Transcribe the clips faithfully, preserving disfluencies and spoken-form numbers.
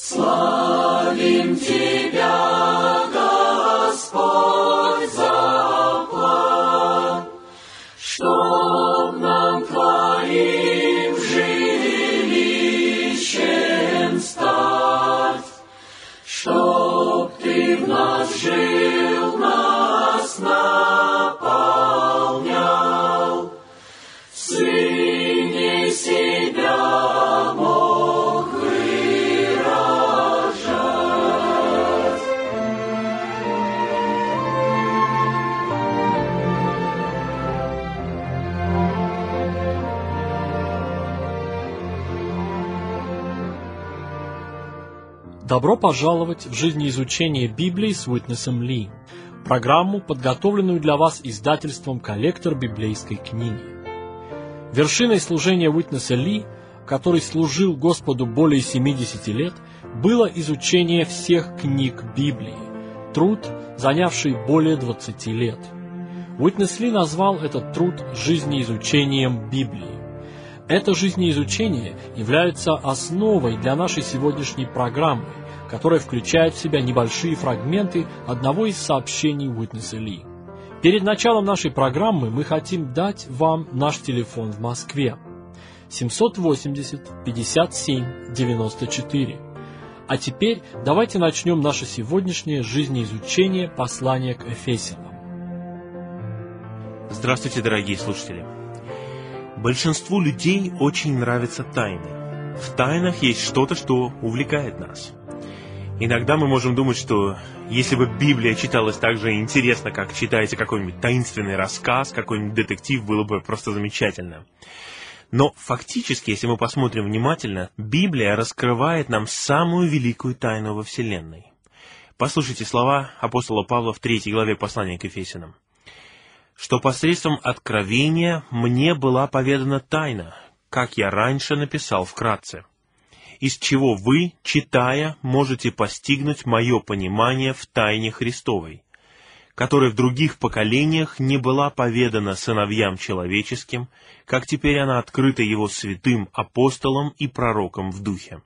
Славим Тебя, Господь, за план, чтоб нам Твоим жилищем стать, чтоб Ты в нас жил, нас наполнял, в Сыне себя мог выражать. Добро пожаловать в жизнеизучение Библии с Уитнесом Ли, программу, подготовленную для вас издательством «Коллектор библейской книги». Вершиной служения Уитнеса Ли, который служил Господу более семидесяти лет, было изучение всех книг Библии, труд, занявший более двадцати лет. Уитнес Ли назвал этот труд жизнеизучением Библии. Это жизнеизучение является основой для нашей сегодняшней программы, которая включает в себя небольшие фрагменты одного из сообщений Уитнеса Ли. Перед началом нашей программы мы хотим дать вам наш телефон в Москве семьсот восемьдесят пятьдесят семь девяносто четыре. А теперь давайте начнем наше сегодняшнее жизнеизучение послания к Ефесянам. Здравствуйте, дорогие слушатели! Большинству людей очень нравятся тайны. В тайнах есть что-то, что увлекает нас. Иногда мы можем думать, что если бы Библия читалась так же интересно, как читаете какой-нибудь таинственный рассказ, какой-нибудь детектив, было бы просто замечательно. Но фактически, если мы посмотрим внимательно, Библия раскрывает нам самую великую тайну во Вселенной. Послушайте слова апостола Павла в третьей главе послания к Ефесянам. «Что посредством откровения мне была поведана тайна, как я раньше написал вкратце, из чего вы, читая, можете постигнуть мое понимание в тайне Христовой, которая в других поколениях не была поведана сыновьям человеческим, как теперь она открыта его святым апостолам и пророкам в духе».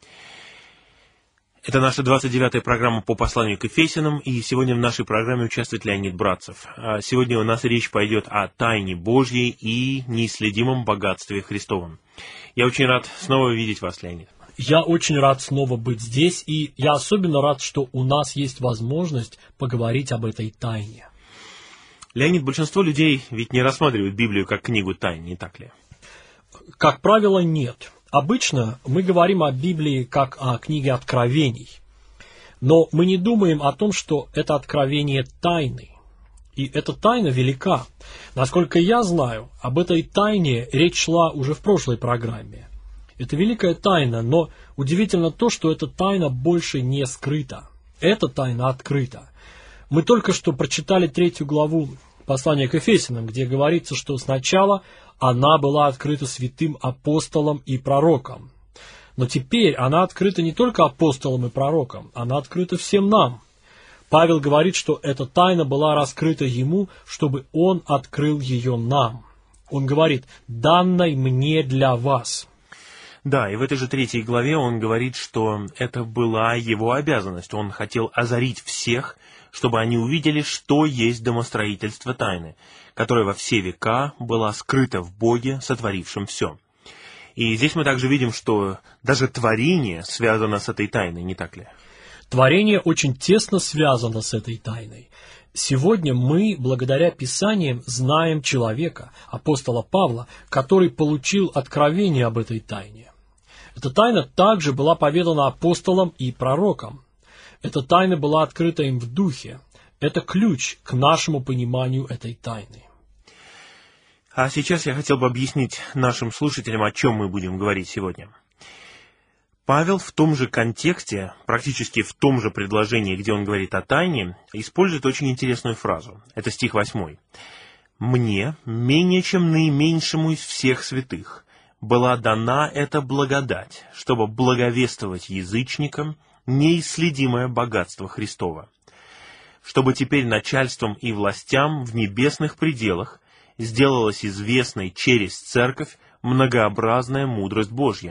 Это наша двадцать девятая программа по посланию к Ефесянам, и сегодня в нашей программе участвует Леонид Братцев. Сегодня у нас речь пойдет о тайне Божьей и неисследимом богатстве Христовом. Я очень рад снова видеть вас, Леонид. Я очень рад снова быть здесь, и я особенно рад, что у нас есть возможность поговорить об этой тайне. Леонид, большинство людей ведь не рассматривают Библию как книгу тайн, не так ли? Как правило, нет. Обычно мы говорим о Библии как о книге откровений, но мы не думаем о том, что это откровение тайны. И эта тайна велика. Насколько я знаю, об этой тайне речь шла уже в прошлой программе. Это великая тайна, но удивительно то, что эта тайна больше не скрыта. Эта тайна открыта. Мы только что прочитали третью главу послания к Ефесянам, где говорится, что сначала она была открыта святым апостолам и пророкам. Но теперь она открыта не только апостолам и пророкам, она открыта всем нам. Павел говорит, что эта тайна была раскрыта ему, чтобы он открыл ее нам. Он говорит: «данной мне для вас». Да, и в этой же третьей главе он говорит, что это была его обязанность. Он хотел озарить всех, чтобы они увидели, что есть домостроительство тайны, которая во все века была скрыта в Боге, сотворившем все. И здесь мы также видим, что даже творение связано с этой тайной, не так ли? Творение очень тесно связано с этой тайной. Сегодня мы, благодаря Писаниям, знаем человека, апостола Павла, который получил откровение об этой тайне. Эта тайна также была поведана апостолам и пророкам. Эта тайна была открыта им в духе. Это ключ к нашему пониманию этой тайны. А сейчас я хотел бы объяснить нашим слушателям, о чем мы будем говорить сегодня. Павел в том же контексте, практически в том же предложении, где он говорит о тайне, использует очень интересную фразу. Это стих восьмой. «Мне, менее чем наименьшему из всех святых, была дана эта благодать, чтобы благовествовать язычникам неисследимое богатство Христова, чтобы теперь начальством и властям в небесных пределах сделалась известной через Церковь многообразная мудрость Божья,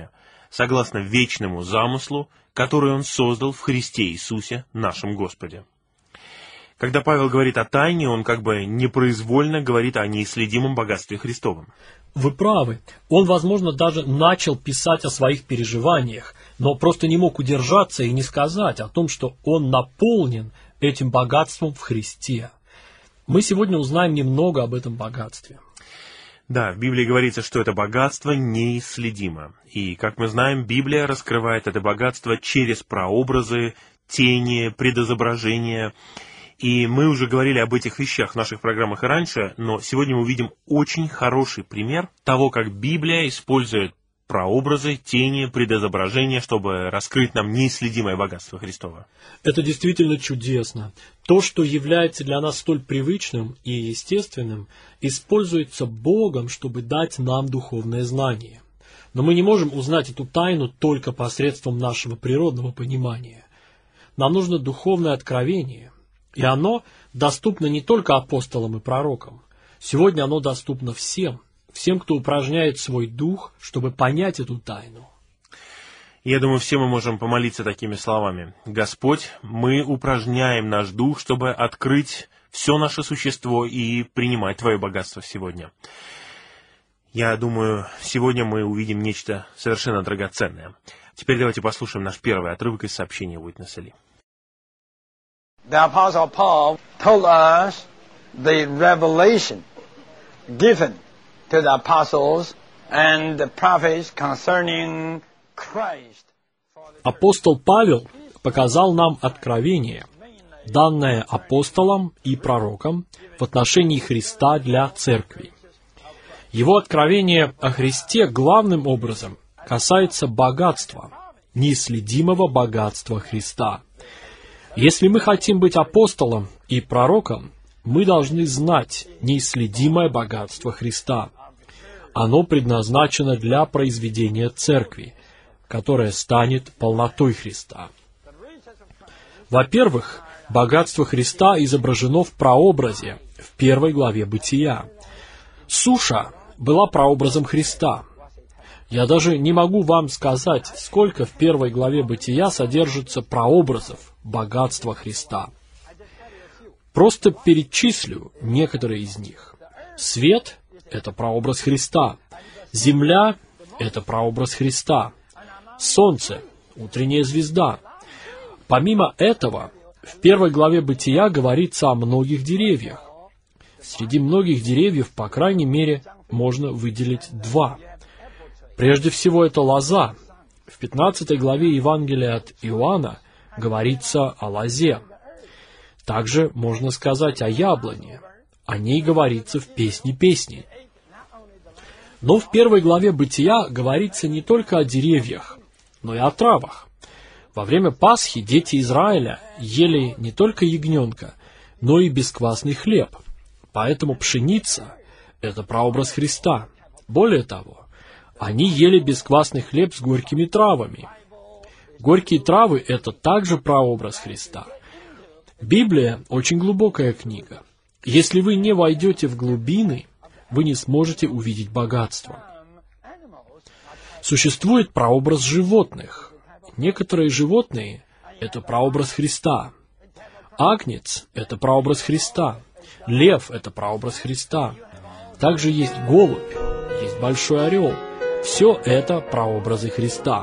согласно вечному замыслу, который Он создал в Христе Иисусе, нашем Господе. Когда Павел говорит о тайне, он как бы непроизвольно говорит о неисследимом богатстве Христовом. Вы правы. Он, возможно, даже начал писать о своих переживаниях, но просто не мог удержаться и не сказать о том, что он наполнен этим богатством в Христе. Мы сегодня узнаем немного об этом богатстве. Да, в Библии говорится, что это богатство неисследимо. И, как мы знаем, Библия раскрывает это богатство через прообразы, тени, предизображения. И мы уже говорили об этих вещах в наших программах и раньше, но сегодня мы увидим очень хороший пример того, как Библия использует прообразы, тени, предизображения, чтобы раскрыть нам неисследимое богатство Христова. Это действительно чудесно. То, что является для нас столь привычным и естественным, используется Богом, чтобы дать нам духовное знание. Но мы не можем узнать эту тайну только посредством нашего природного понимания. Нам нужно духовное откровение. И оно доступно не только апостолам и пророкам. Сегодня оно доступно всем, всем, кто упражняет свой дух, чтобы понять эту тайну. Я думаю, все мы можем помолиться такими словами. Господь, мы упражняем наш дух, чтобы открыть все наше существо и принимать Твое богатство сегодня. Я думаю, сегодня мы увидим нечто совершенно драгоценное. Теперь давайте послушаем наш первый отрывок из сообщения Уитнеса Ли. The Apostle Paul told us the revelation given to the apostles and the prophets concerning Christ. Апостол Павел показал нам откровение, данное апостолам и пророкам в отношении Христа для церкви. Его откровение о Христе главным образом касается богатства, неисследимого богатства Христа. Если мы хотим быть апостолом и пророком, мы должны знать неисследимое богатство Христа. Оно предназначено для произведения церкви, которая станет полнотой Христа. Во-первых, богатство Христа изображено в прообразе, в первой главе Бытия. Суша была прообразом Христа. Я даже не могу вам сказать, сколько в первой главе Бытия содержится прообразов богатства Христа. Просто перечислю некоторые из них. Свет — это прообраз Христа. Земля — это прообраз Христа. Солнце — утренняя звезда. Помимо этого, в первой главе Бытия говорится о многих деревьях. Среди многих деревьев, по крайней мере, можно выделить два. Прежде всего, это лоза. В пятнадцатой главе Евангелия от Иоанна говорится о лозе. Также можно сказать о яблоне. О ней говорится в Песне песней. Но в первой главе Бытия говорится не только о деревьях, но и о травах. Во время Пасхи дети Израиля ели не только ягненка, но и бесквасный хлеб. Поэтому пшеница — это прообраз Христа. Более того, они ели бесквасный хлеб с горькими травами. Горькие травы — это также прообраз Христа. Библия — очень глубокая книга. Если вы не войдете в глубины, вы не сможете увидеть богатство. Существует прообраз животных. Некоторые животные — это прообраз Христа. Агнец — это прообраз Христа. Лев — это прообраз Христа. Также есть голубь, есть большой орел. Все это прообразы Христа.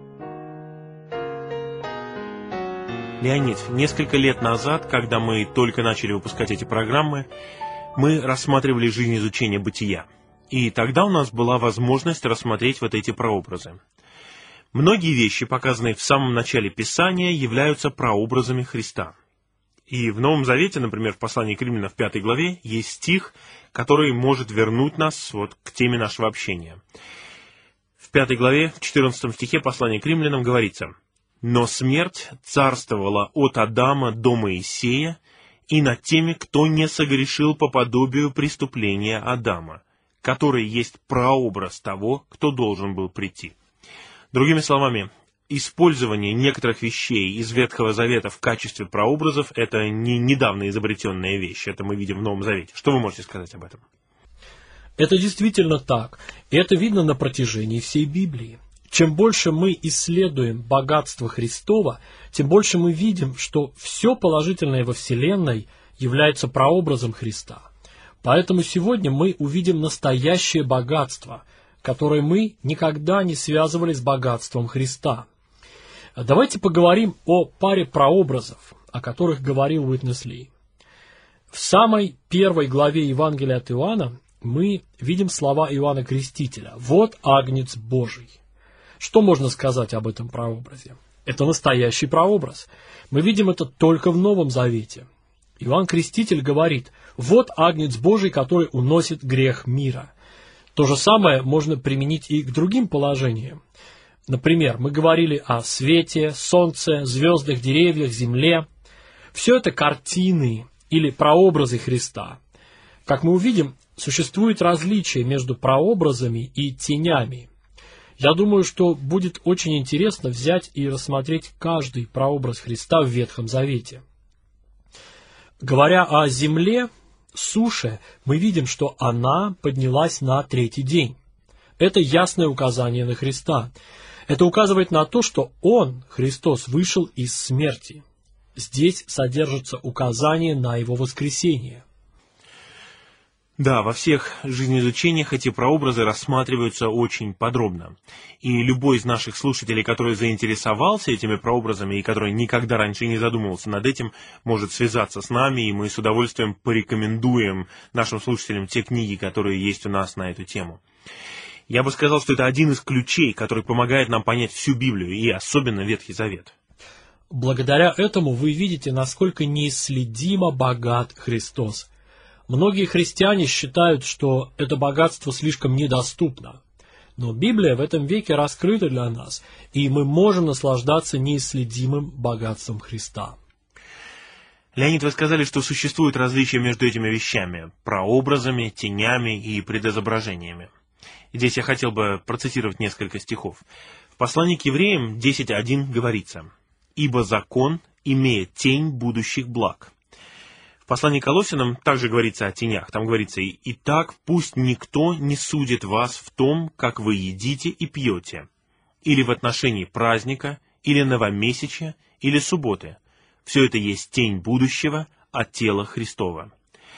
Леонид, несколько лет назад, когда мы только начали выпускать эти программы, мы рассматривали жизнь изучения бытия. И тогда у нас была возможность рассмотреть вот эти прообразы. Многие вещи, показанные в самом начале Писания, являются прообразами Христа. И в Новом Завете, например, в послании к Римлянам в пятой главе, есть стих, который может вернуть нас вот к теме нашего общения. В пятой главе, в четырнадцатом стихе послания к Римлянам говорится: «Но смерть царствовала от Адама до Моисея и над теми, кто не согрешил по подобию преступления Адама, который есть прообраз того, кто должен был прийти». Другими словами, использование некоторых вещей из Ветхого Завета в качестве прообразов — это не недавно изобретенная вещь, это мы видим в Новом Завете. Что вы можете сказать об этом? Это действительно так, и это видно на протяжении всей Библии. чем больше мы исследуем богатство Христова, тем больше мы видим, что все положительное во Вселенной является прообразом Христа. Поэтому сегодня мы увидим настоящее богатство, которое мы никогда не связывали с богатством Христа. Давайте поговорим о паре прообразов, о которых говорил Уитнес Ли. В самой первой главе Евангелия от Иоанна мы видим слова Иоанна Крестителя: «Вот Агнец Божий». Что можно сказать об этом прообразе? Это настоящий прообраз. Мы видим это только в Новом Завете. Иоанн Креститель говорит: «Вот Агнец Божий, который уносит грех мира». То же самое можно применить и к другим положениям. Например, мы говорили о свете, солнце, звездах, деревьях, земле. Все это картины или прообразы Христа. Как мы увидим, существует различие между прообразами и тенями. Я думаю, что будет очень интересно взять и рассмотреть каждый прообраз Христа в Ветхом Завете. Говоря о земле, суше, мы видим, что она поднялась на третий день. Это ясное указание на Христа. Это указывает на то, что Он, Христос, вышел из смерти. Здесь содержится указание на Его воскресение. Да, во всех жизнеизучениях эти прообразы рассматриваются очень подробно. И любой из наших слушателей, который заинтересовался этими прообразами и который никогда раньше не задумывался над этим, может связаться с нами, и мы с удовольствием порекомендуем нашим слушателям те книги, которые есть у нас на эту тему. Я бы сказал, что это один из ключей, который помогает нам понять всю Библию, и особенно Ветхий Завет. Благодаря этому вы видите, насколько неисследимо богат Христос. Многие христиане считают, что это богатство слишком недоступно. Но Библия в этом веке раскрыта для нас, и мы можем наслаждаться неисследимым богатством Христа. Леонид, вы сказали, что существует различие между этими вещами – прообразами, тенями и предизображениями. Здесь я хотел бы процитировать несколько стихов. В послании к евреям десять один говорится: «Ибо закон имеет тень будущих благ». В послании к Колоссянам также говорится о тенях. Там говорится: «Итак, пусть никто не судит вас в том, как вы едите и пьете, или в отношении праздника, или новомесячья, или субботы. Все это есть тень будущего от тела Христова».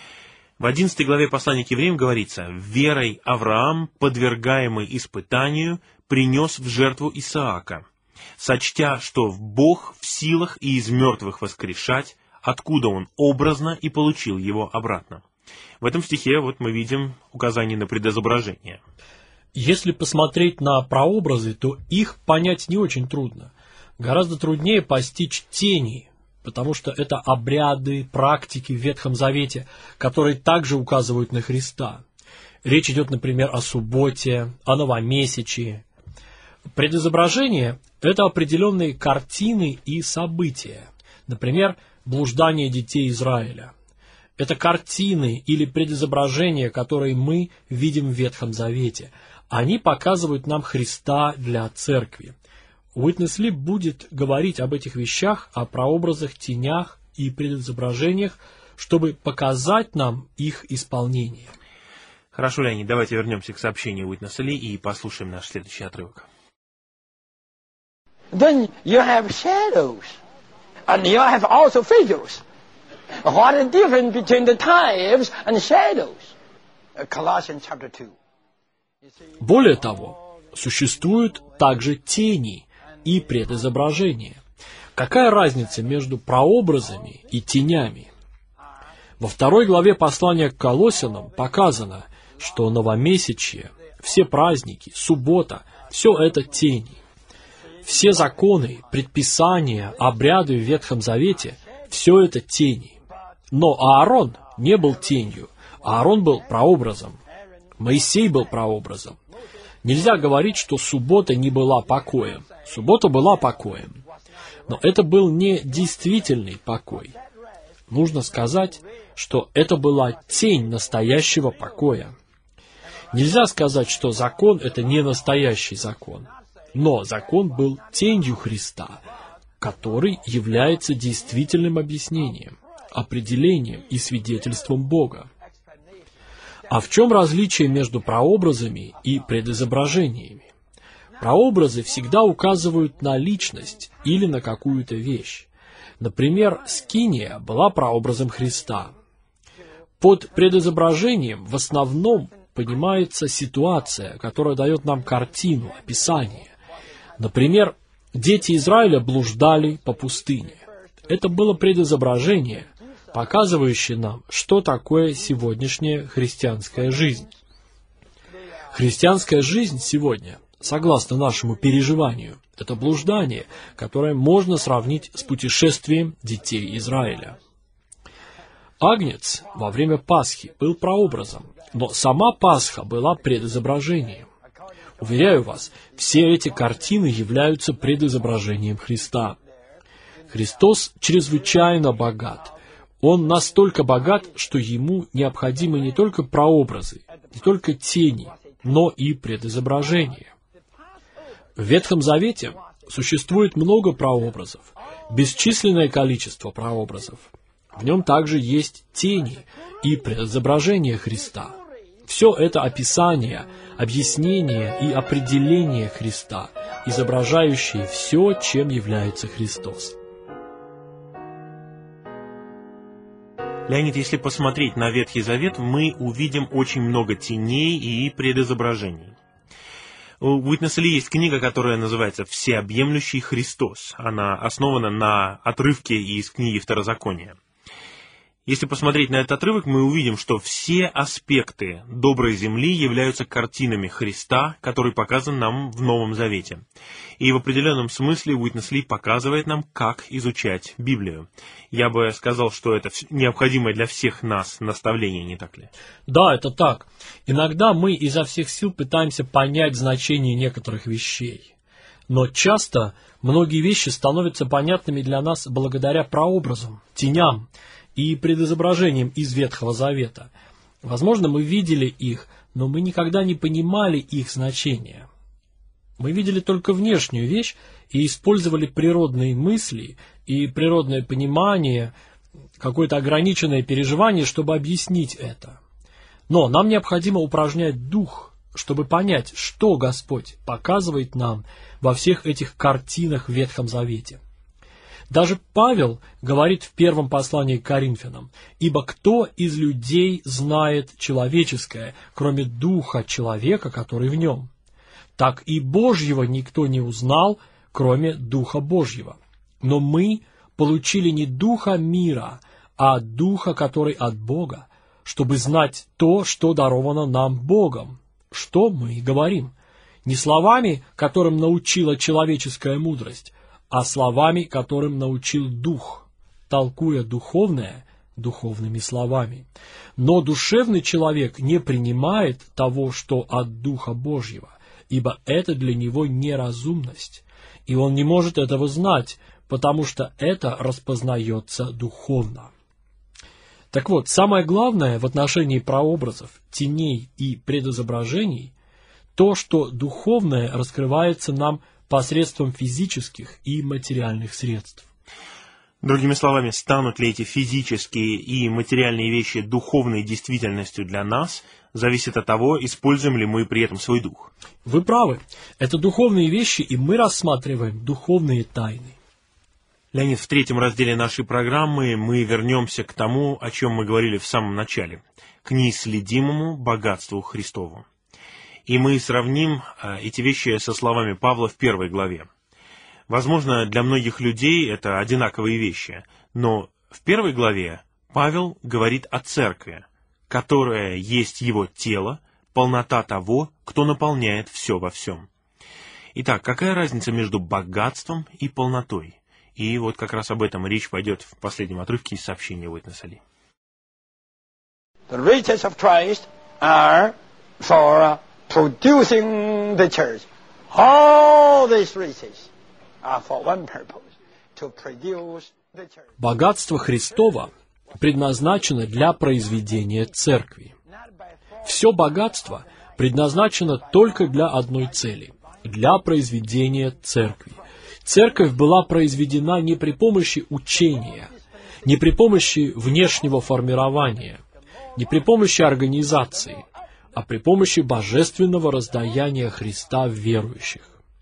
В одиннадцатой главе послания к евреям говорится: «Верой Авраам, подвергаемый испытанию, принес в жертву Исаака, сочтя, что Бог в силах и из мертвых воскрешать, откуда он образно и получил его обратно». В этом стихе вот мы видим указание на предизображение. Если посмотреть на прообразы, то их понять не очень трудно. Гораздо труднее постичь тени, потому что это обряды, практики в Ветхом Завете, которые также указывают на Христа. Речь идет, например, о субботе, о новомесячии. Предизображение – это определенные картины и события. Например, блуждание детей Израиля. Это картины или предизображения, которые мы видим в Ветхом Завете. Они показывают нам Христа для церкви. Уитнес Ли будет говорить об этих вещах, о прообразах, тенях и предизображениях, чтобы показать нам их исполнение. Хорошо, Леонид, давайте вернемся к сообщению Уитнеса Ли и послушаем наш следующий отрывок. Then you have shadows, and you have also figures. What is the difference between the types and shadows? Colossians chapter two. Более того, существуют также тени и предизображения. Какая разница между прообразами и тенями? Во второй главе послания к Колоссянам показано, что новомесячье, все праздники, суббота – все это тени. Все законы, предписания, обряды в Ветхом Завете – все это тени. Но Аарон не был тенью, Аарон был прообразом. Моисей был прообразом. Нельзя говорить, что суббота не была покоем. Суббота была покоем. Но это был не действительный покой. Нужно сказать, что это была тень настоящего покоя. Нельзя сказать, что закон – это не настоящий закон. Но закон был тенью Христа, который является действительным объяснением, определением и свидетельством Бога. А в чем различие между прообразами и предизображениями? Прообразы всегда указывают на личность или на какую-то вещь. Например, скиния была прообразом Христа. Под предизображением в основном понимается ситуация, которая дает нам картину, описание. Например, дети Израиля блуждали по пустыне. Это было предизображение, показывающее нам, что такое сегодняшняя христианская жизнь. Христианская жизнь сегодня, согласно нашему переживанию, это блуждание, которое можно сравнить с путешествием детей Израиля. Агнец во время Пасхи был прообразом, но сама Пасха была предизображением. Уверяю вас, все эти картины являются предизображением Христа. Христос чрезвычайно богат. Он настолько богат, что ему необходимы не только прообразы, не только тени, но и предизображения. В Ветхом Завете существует много прообразов, бесчисленное количество прообразов. В нем также есть тени и предизображения Христа. Все это описание, объяснение и определение Христа, изображающие все, чем является Христос. Леонид, если посмотреть на Ветхий Завет, мы увидим очень много теней и предизображений. У Уитнеса Ли есть книга, которая называется «Всеобъемлющий Христос». Она основана на отрывке из книги Второзакония. Если посмотреть на этот отрывок, мы увидим, что все аспекты доброй земли являются картинами Христа, который показан нам в Новом Завете. И в определенном смысле Уитнес Ли показывает нам, как изучать Библию. Я бы сказал, что это необходимое для всех нас наставление, не так ли? Да, это так. Иногда мы изо всех сил пытаемся понять значение некоторых вещей. Но часто многие вещи становятся понятными для нас благодаря прообразам, теням и предизображением из Ветхого Завета. Возможно, мы видели их, но мы никогда не понимали их значения. Мы видели только внешнюю вещь и использовали природные мысли и природное понимание, какое-то ограниченное переживание, чтобы объяснить это. Но нам необходимо упражнять дух, чтобы понять, что Господь показывает нам во всех этих картинах в Ветхом Завете. Даже Павел говорит в первом послании к Коринфянам: «Ибо кто из людей знает человеческое, кроме духа человека, который в нем? Так и Божьего никто не узнал, кроме Духа Божьего. Но мы получили не духа мира, а духа, который от Бога, чтобы знать то, что даровано нам Богом». Что мы и говорим? Не словами, которым научила человеческая мудрость, а словами, которым научил Дух, толкуя духовное духовными словами. Но душевный человек не принимает того, что от Духа Божьего, ибо это для него неразумность, и он не может этого знать, потому что это распознается духовно. Так вот, самое главное в отношении прообразов, теней и предизображений – то, что духовное раскрывается нам посредством физических и материальных средств. Другими словами, станут ли эти физические и материальные вещи духовной действительностью для нас, зависит от того, используем ли мы при этом свой дух. Вы правы. Это духовные вещи, и мы рассматриваем духовные тайны. Леонид, в третьем разделе нашей программы мы вернемся к тому, о чем мы говорили в самом начале, к неисследимому богатству Христову. И мы сравним а, эти вещи со словами Павла в первой главе. Возможно, для многих людей это одинаковые вещи, но в первой главе Павел говорит о церкви, которая есть его тело, полнота того, кто наполняет все во всем. Итак, какая разница между богатством и полнотой? И вот как раз об этом речь пойдет в последнем отрывке из сообщения Уитнеса Ли. The riches of Christ are for producing the church. All these riches are for one purpose, to produce the church. Богатство Христово предназначено для произведения церкви. Все богатство предназначено только для одной цели – для произведения церкви. Церковь была произведена не при помощи учения, не при помощи внешнего формирования, не при помощи организации, а при помощи божественного раздаяния Христа в верующих.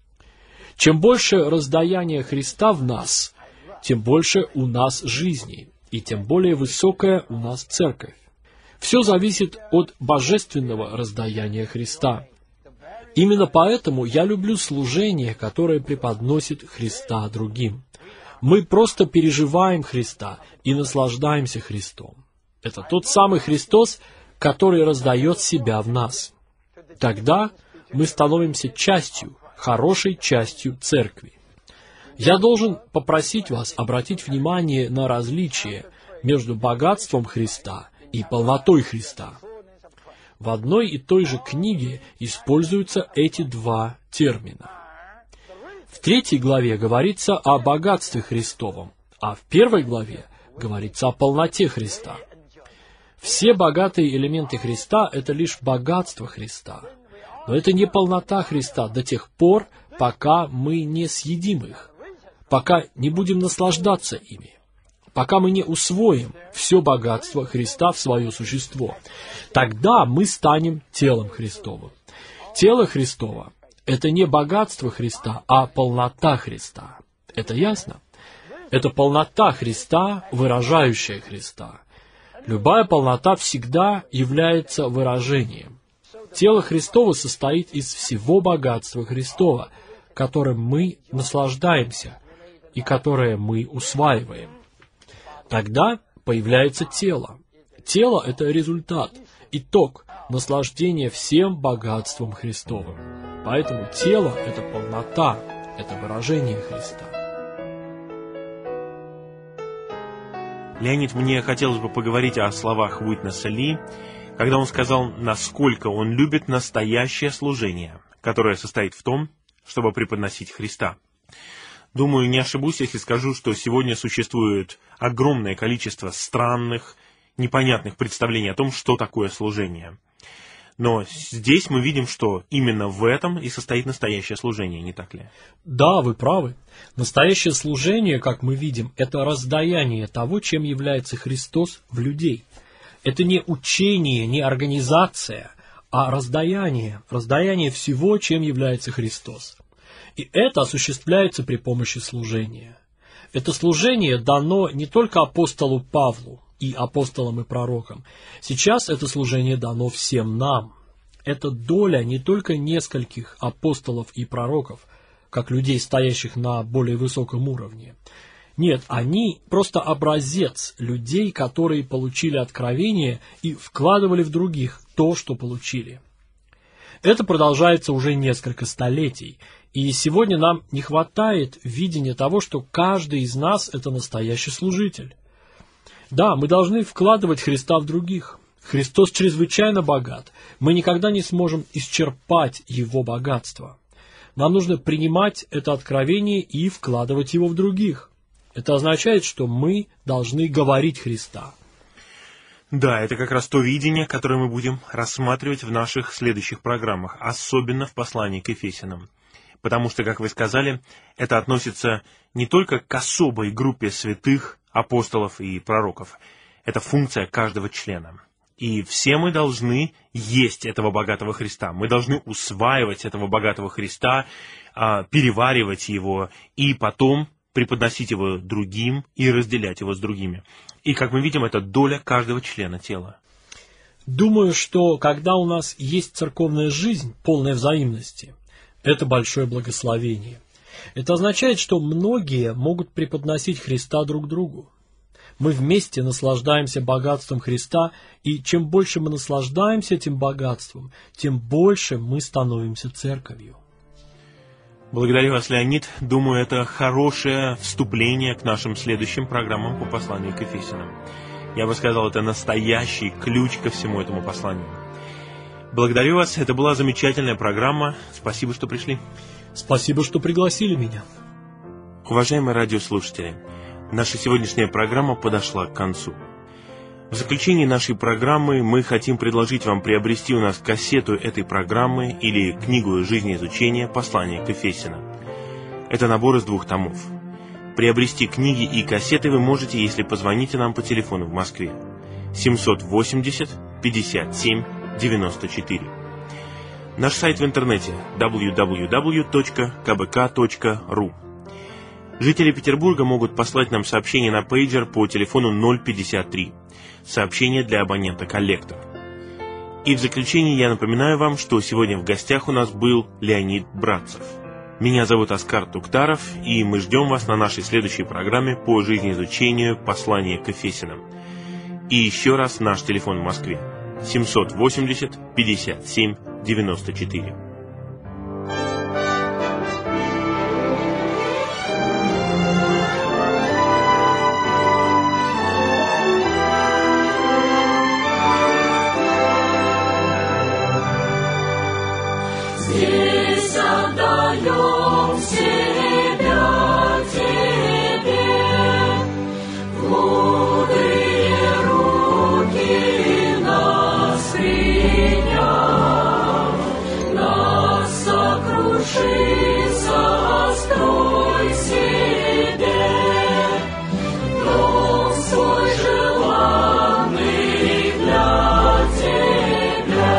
Чем больше раздаяния Христа в нас, тем больше у нас жизни, и тем более высокая у нас церковь. Все зависит от божественного раздаяния Христа. Именно поэтому я люблю служение, которое преподносит Христа другим. Мы просто переживаем Христа и наслаждаемся Христом. Это тот самый Христос, который раздает себя в нас. Тогда мы становимся частью, хорошей частью церкви. Я должен попросить вас обратить внимание на различие между богатством Христа и полнотой Христа. В одной и той же книге используются эти два термина. В третьей главе говорится о богатстве Христовом, а в первой главе говорится о полноте Христа. Все богатые элементы Христа — это лишь богатство Христа. Но это не полнота Христа до тех пор, пока мы не съедим их, пока не будем наслаждаться ими, пока мы не усвоим все богатство Христа в свое существо. Тогда мы станем телом Христовым. Тело Христово — это не богатство Христа, а полнота Христа. Это ясно? Это полнота Христа, выражающая Христа. Любая полнота всегда является выражением. Тело Христово состоит из всего богатства Христова, которым мы наслаждаемся и которое мы усваиваем. Тогда появляется тело. Тело — это результат, итог наслаждения всем богатством Христовым. Поэтому тело — это полнота, это выражение Христа. Леонид, мне хотелось бы поговорить о словах Уитнеса Ли, когда он сказал, насколько он любит настоящее служение, которое состоит в том, чтобы преподносить Христа. Думаю, не ошибусь, если скажу, что сегодня существует огромное количество странных, непонятных представлений о том, что такое служение. Но здесь мы видим, что именно в этом и состоит настоящее служение, не так ли? Да, вы правы. Настоящее служение, как мы видим, это раздаяние того, чем является Христос в людей. Это не учение, не организация, а раздаяние, раздаяние всего, чем является Христос. И это осуществляется при помощи служения. Это служение дано не только апостолу Павлу и апостолам и пророкам. Сейчас это служение дано всем нам. Это доля не только нескольких апостолов и пророков, как людей, стоящих на более высоком уровне. Нет, они просто образец людей, которые получили откровение и вкладывали в других то, что получили. Это продолжается уже несколько столетий, и сегодня нам не хватает видения того, что каждый из нас – это настоящий служитель. Да, мы должны вкладывать Христа в других. Христос чрезвычайно богат. Мы никогда не сможем исчерпать Его богатство. Нам нужно принимать это откровение и вкладывать его в других. Это означает, что мы должны говорить Христа. Да, это как раз то видение, которое мы будем рассматривать в наших следующих программах, особенно в послании к Ефесянам. Потому что, как вы сказали, это относится не только к особой группе святых, апостолов и пророков. Это функция каждого члена. И все мы должны есть этого богатого Христа. Мы должны усваивать этого богатого Христа, переваривать его и потом преподносить его другим и разделять его с другими. И, как мы видим, это доля каждого члена тела. Думаю, что когда у нас есть церковная жизнь, полная взаимности, это большое благословение. Это означает, что многие могут преподносить Христа друг другу. Мы вместе наслаждаемся богатством Христа, и чем больше мы наслаждаемся этим богатством, тем больше мы становимся церковью. Благодарю вас, Леонид. Думаю, это хорошее вступление к нашим следующим программам по посланию к Ефесянам. Я бы сказал, это настоящий ключ ко всему этому посланию. Благодарю вас. Это была замечательная программа. Спасибо, что пришли. Спасибо, что пригласили меня. Уважаемые радиослушатели, наша сегодняшняя программа подошла к концу. В заключении нашей программы мы хотим предложить вам приобрести у нас кассету этой программы или книгу жизнеизучения «Послание к Ефесянам». Это набор из двух томов. Приобрести книги и кассеты вы можете, если позвоните нам по телефону в Москве семь восемьдесят пятьдесят семь девяносто четыре. Наш сайт в интернете дабл ю дабл ю дабл ю точка ка бэ ка точка ру. Жители Петербурга могут послать нам сообщение на пейджер по телефону ноль пятьдесят три. Сообщение для абонента «Коллектор». И в заключение я напоминаю вам, что сегодня в гостях у нас был Леонид Братцев. Меня зовут Оскар Туктаров, и мы ждем вас на нашей следующей программе по жизнеизучению послания к Ефесянам. И еще раз наш телефон в Москве семьсот восемьдесят пятьдесят семь девяносто четыре. Здесь отдаем себя Тебе, в мудрые руки нас приняв, нас сокруши, сострой себе, дом свой желанный для Тебя.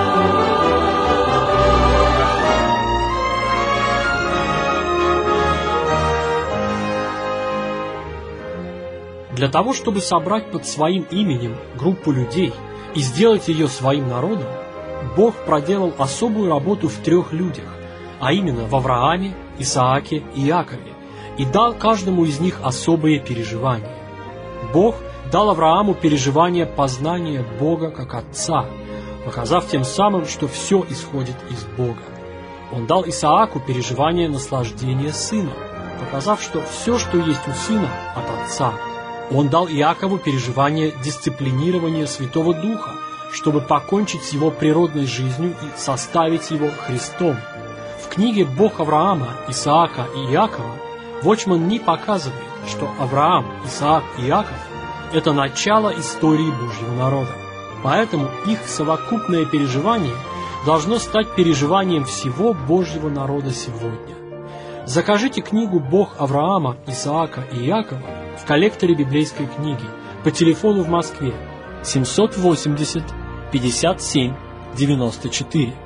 Для того, чтобы собрать под своим именем группу людей и сделать ее своим народом, Бог проделал особую работу в трех людях, а именно в Аврааме, Исааке и Иакове, и дал каждому из них особые переживания. Бог дал Аврааму переживание познания Бога как Отца, показав тем самым, что все исходит из Бога. Он дал Исааку переживание наслаждения сыном, показав, что все, что есть у сына, от Отца. Он дал Иакову переживание дисциплинирования Святого Духа, чтобы покончить с его природной жизнью и составить его Христом. В книге «Бог Авраама, Исаака и Иакова» Watchman Nee показывает, что Авраам, Исаак и Иаков – это начало истории Божьего народа. Поэтому их совокупное переживание должно стать переживанием всего Божьего народа сегодня. Закажите книгу «Бог Авраама, Исаака и Иакова» в коллекторе библейской книги по телефону в Москве семьсот восемьдесят пятьдесят семь девяносто четыре.